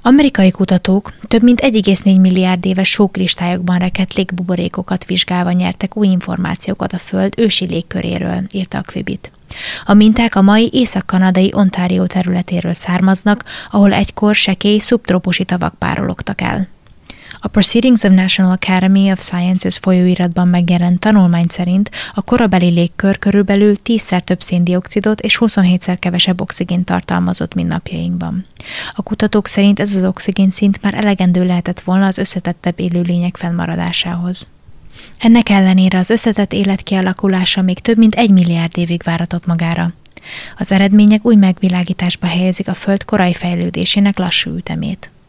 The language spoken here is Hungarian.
Amerikai kutatók több mint 1,4 milliárd éves sókristályokban rekedt légbuborékokat vizsgálva nyertek új információkat a Föld ősi légköréről, írta a Quibi-t. A minták a mai észak-kanadai Ontario területéről származnak, ahol egykor sekély szubtrópusi tavak párologtak el. A Proceedings of National Academy of Sciences folyóiratban megjelent tanulmány szerint a korabeli légkör körülbelül 10-szer több széndioxidot és 27-szer kevesebb oxigént tartalmazott, mint napjainkban. A kutatók szerint ez az oxigénszint már elegendő lehetett volna az összetettebb élőlények fennmaradásához. Ennek ellenére az összetett élet kialakulása még több mint 1 milliárd évig váratott magára. Az eredmények új megvilágításba helyezik a Föld korai fejlődésének lassú ütemét.